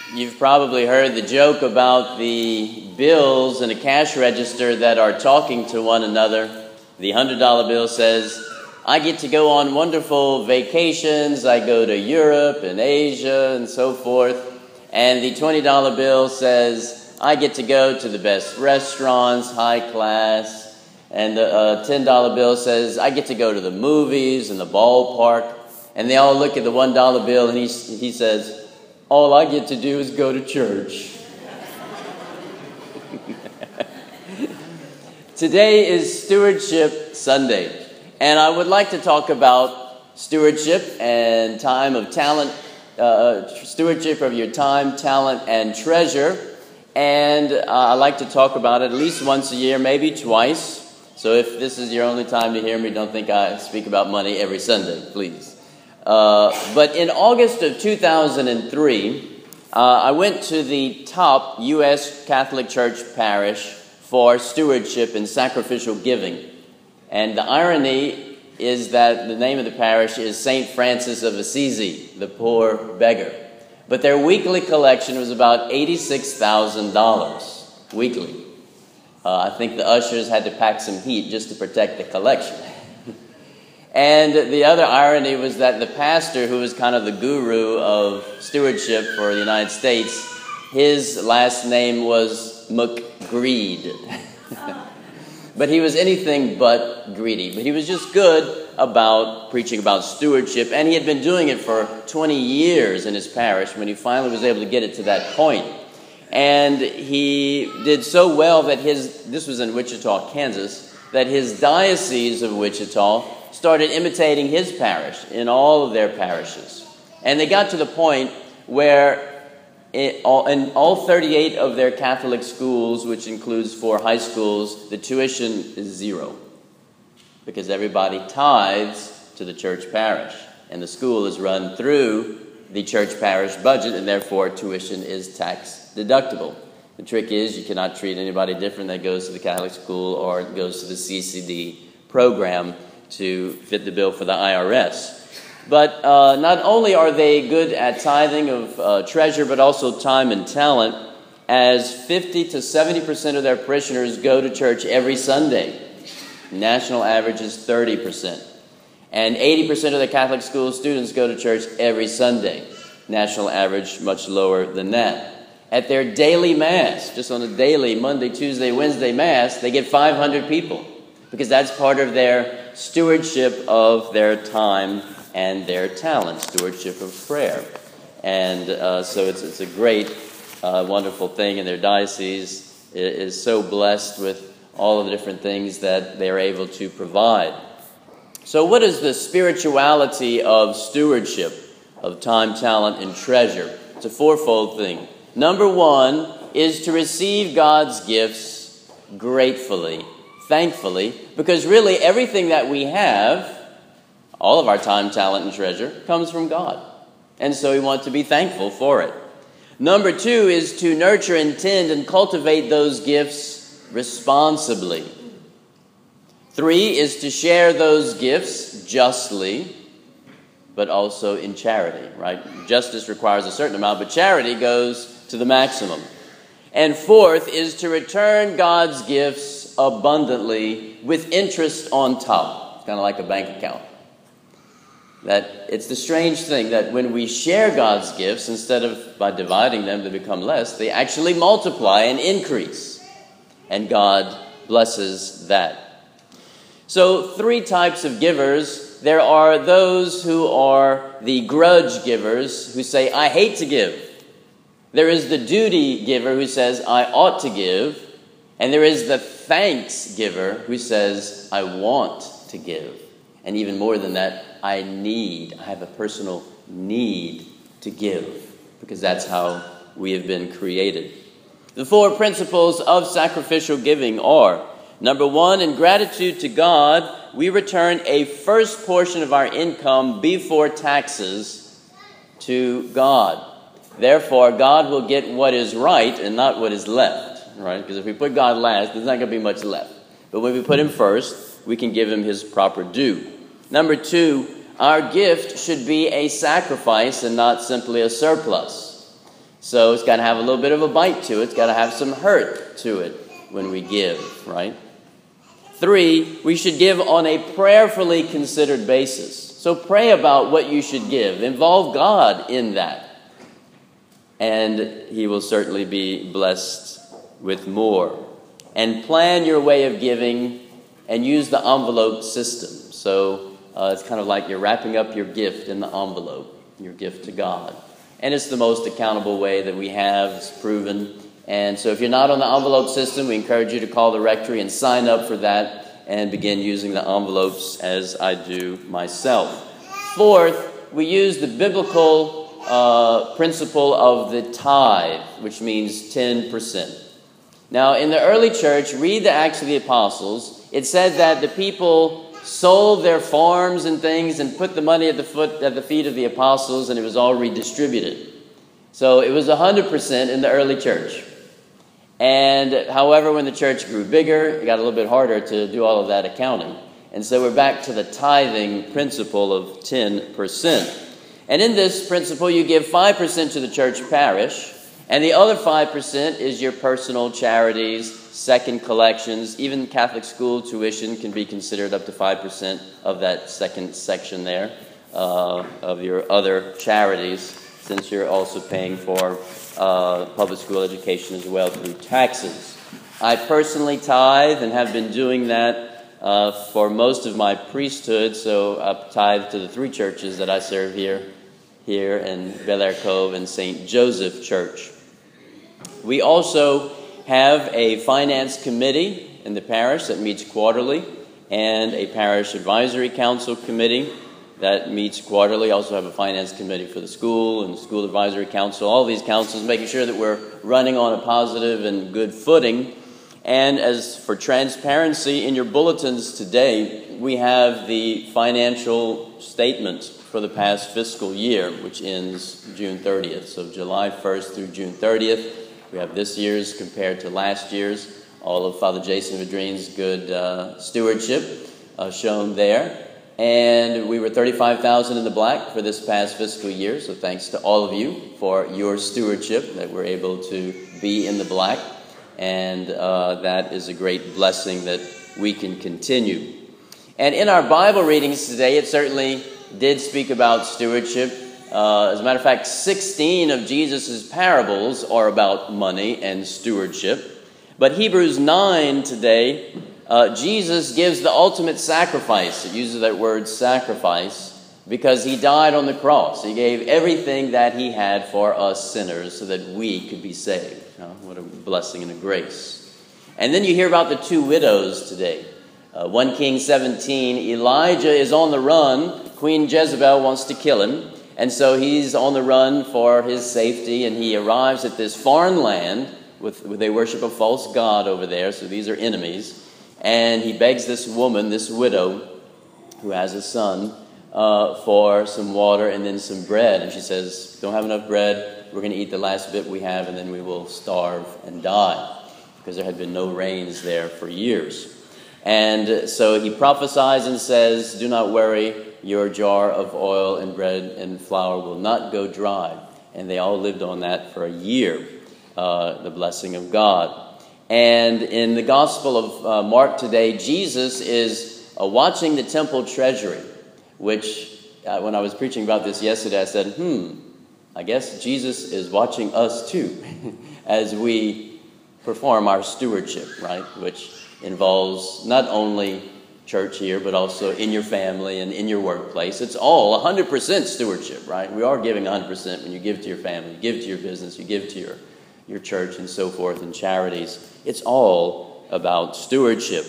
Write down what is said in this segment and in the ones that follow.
You've probably heard the joke about the bills in a cash register that are talking to one another. The $100 bill says, I get to go on wonderful vacations. I go to Europe and Asia and so forth. And the $20 bill says, I get to go to the best restaurants, high class. And the $10 bill says, I get to go to the movies and the ballpark. And they all look at the $1 bill and he says, all I get to do is go to church. Today is Stewardship Sunday. And I would like to talk about stewardship and time of talent, stewardship of your time, talent, and treasure. And I like to talk about it at least once a year, maybe twice. So if this is your only time to hear me, don't think I speak about money every Sunday, please. But in August of 2003, I went to the top U.S. Catholic Church parish for stewardship and sacrificial giving. And the irony is that the name of the parish is St. Francis of Assisi, the poor beggar. But their weekly collection was about $86,000 weekly. I think the ushers had to pack some heat just to protect the collection. And the other irony was that the pastor, who was kind of the guru of stewardship for the United States, his last name was McGreed. But he was anything but greedy. But he was just good about preaching about stewardship, and he had been doing it for 20 years in his parish when he finally was able to get it to that point. And he did so well that this was in Wichita, Kansas, that his diocese of Wichita started imitating his parish in all of their parishes. And they got to the point where in all 38 of their Catholic schools, which includes 4 high schools, the tuition is zero. Because everybody tithes to the church parish. And the school is run through the church parish budget, and therefore tuition is tax deductible. The trick is you cannot treat anybody different that goes to the Catholic school or goes to the CCD program to fit the bill for the IRS. But not only are they good at tithing of treasure, but also time and talent, as 50 to 70% of their parishioners go to church every Sunday. National average is 30%. And 80% of the Catholic school students go to church every Sunday. National average much lower than that. At their daily Mass, just on a daily Monday, Tuesday, Wednesday Mass, they get 500 people. Because that's part of their stewardship of their time and their talent, stewardship of prayer. And so it's a great, wonderful thing. And their diocese is so blessed with all of the different things that they're able to provide. So what is the spirituality of stewardship, of time, talent, and treasure? It's a fourfold thing. Number 1 is to receive God's gifts gratefully, thankfully, because really everything that we have, all of our time, talent, and treasure, comes from God. And so we want to be thankful for it. Number 2 is to nurture and tend and cultivate those gifts responsibly. 3 is to share those gifts justly, but also in charity, right? Justice requires a certain amount, but charity goes to the maximum. And 4th is to return God's gifts abundantly with interest on top. It's kind of like a bank account. That it's the strange thing that when we share God's gifts, instead of by dividing them to become less, they actually multiply and increase. And God blesses that. So 3 types of givers. There are those who are the grudge givers who say, I hate to give. There is the duty giver who says, I ought to give. And there is the thanks giver who says, I want to give. And even more than that, I have a personal need to give. Because that's how we have been created. The 4 principles of sacrificial giving are, number 1, in gratitude to God, we return a first portion of our income before taxes to God. Therefore, God will get what is right and not what is left, right? Because if we put God last, there's not going to be much left. But when we put him first, we can give him his proper due. Number 2, our gift should be a sacrifice and not simply a surplus. So it's got to have a little bit of a bite to it. It's got to have some hurt to it when we give, right? 3, we should give on a prayerfully considered basis. So pray about what you should give. Involve God in that. And he will certainly be blessed with more. And plan your way of giving and use the envelope system. So it's kind of like you're wrapping up your gift in the envelope, your gift to God. And it's the most accountable way that we have. It's proven. And so if you're not on the envelope system, we encourage you to call the rectory and sign up for that and begin using the envelopes as I do myself. 4th, we use the biblical principle of the tithe, which means 10%. Now, in the early church, read the Acts of the Apostles. It said that the people sold their farms and things and put the money at the feet of the apostles, and it was all redistributed. So it was 100% in the early church. And however, when the church grew bigger, it got a little bit harder to do all of that accounting. And so we're back to the tithing principle of 10%. And in this principle, you give 5% to the church parish, and the other 5% is your personal charities, second collections. Even Catholic school tuition can be considered up to 5% of that second section there of your other charities, since you're also paying for public school education as well through taxes. I personally tithe and have been doing that for most of my priesthood, so I tithe to the 3 churches that I serve here in Bel Air Cove and St. Joseph Church. We also have a finance committee in the parish that meets quarterly, and a parish advisory council committee that meets quarterly. Also have a finance committee for the school and the school advisory council. All these councils, making sure that we're running on a positive and good footing. And as for transparency, in your bulletins today, we have the financial statement for the past fiscal year, which ends June 30th. So July 1st through June 30th. We have this year's compared to last year's. All of Father Jason Vadrine's good stewardship shown there. And we were $35,000 in the black for this past fiscal year. So thanks to all of you for your stewardship that we're able to be in the black. And that is a great blessing that we can continue. And in our Bible readings today, it certainly did speak about stewardship. As a matter of fact, 16 of Jesus' parables are about money and stewardship. But Hebrews 9 today, Jesus gives the ultimate sacrifice. It uses that word sacrifice because he died on the cross. He gave everything that he had for us sinners so that we could be saved. What a blessing and a grace. And then you hear about the 2 widows today. 1 Kings 17, Elijah is on the run. Queen Jezebel wants to kill him. And so he's on the run for his safety, and he arrives at this foreign land where they worship a false god over there, so these are enemies. And he begs this woman, this widow, who has a son, for some water and then some bread. And she says, don't have enough bread, we're going to eat the last bit we have, and then we will starve and die, because there had been no rains there for years. And so he prophesies and says, do not worry, your jar of oil and bread and flour will not go dry. And they all lived on that for a year, the blessing of God. And in the Gospel of Mark today, Jesus is watching the temple treasury, which when I was preaching about this yesterday, I said, I guess Jesus is watching us too as we perform our stewardship, right? Which involves not only church here, but also in your family and in your workplace. It's all 100% stewardship, right? We are giving 100% when you give to your family, you give to your business, you give to your church and so forth, and charities. It's all about stewardship.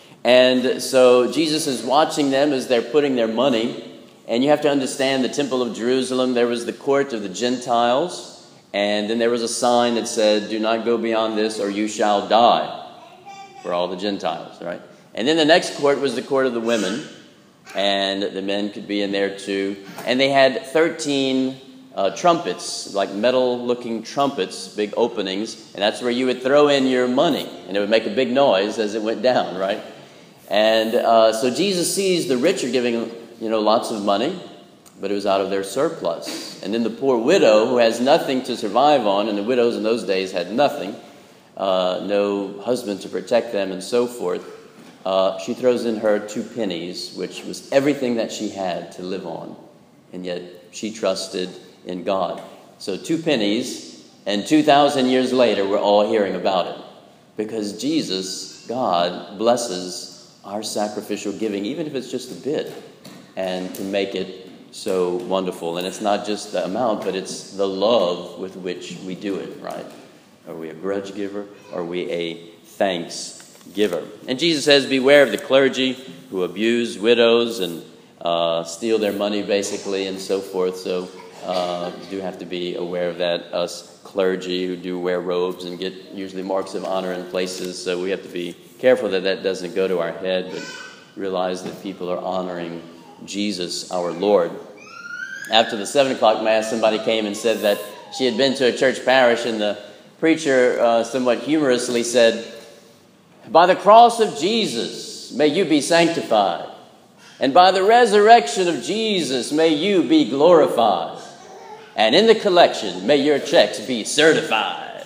And so Jesus is watching them as they're putting their money. And you have to understand the Temple of Jerusalem, there was the court of the Gentiles. And then there was a sign that said, do not go beyond this or you shall die, for all the Gentiles, right? And then the next court was the court of the women, and the men could be in there too. And they had 13 trumpets, like metal-looking trumpets, big openings, and that's where you would throw in your money, and it would make a big noise as it went down, right? And so Jesus sees the rich are giving, lots of money, but it was out of their surplus. And then the poor widow, who has nothing to survive on, and the widows in those days had nothing, no husband to protect them and so forth, she throws in her 2 pennies, which was everything that she had to live on. And yet she trusted in God. So 2 pennies, and 2,000 years later, we're all hearing about it. Because Jesus, God, blesses our sacrificial giving, even if it's just a bit, and can make it so wonderful. And it's not just the amount, but it's the love with which we do it, right? Are we a grudge giver? Or are we a thanks giver? And Jesus says, beware of the clergy who abuse widows and steal their money, basically, and so forth. So you do have to be aware of that. Us clergy who do wear robes and get usually marks of honor in places, so we have to be careful that that doesn't go to our head, but realize that people are honoring Jesus, our Lord. After the 7 o'clock Mass, somebody came and said that she had been to a church parish, and the preacher somewhat humorously said, by the cross of Jesus, may you be sanctified. And by the resurrection of Jesus, may you be glorified. And in the collection, may your checks be certified.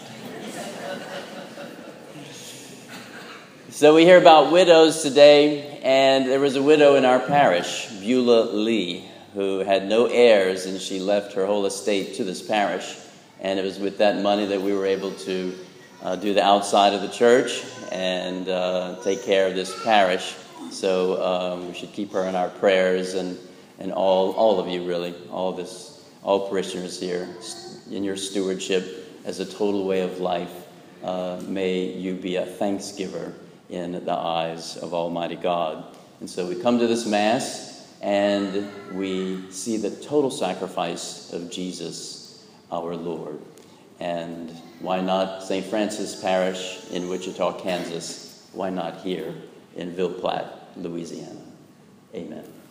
So we hear about widows today, and there was a widow in our parish, Beulah Lee, who had no heirs, and she left her whole estate to this parish. And it was with that money that we were able to do the outside of the church and take care of this parish. So we should keep her in our prayers, and all of you, really, all parishioners here, in your stewardship as a total way of life. May you be a thanksgiver in the eyes of Almighty God. And so we come to this Mass, and we see the total sacrifice of Jesus, our Lord. And why not St. Francis Parish in Wichita, Kansas? Why not here in Ville Platte, Louisiana? Amen.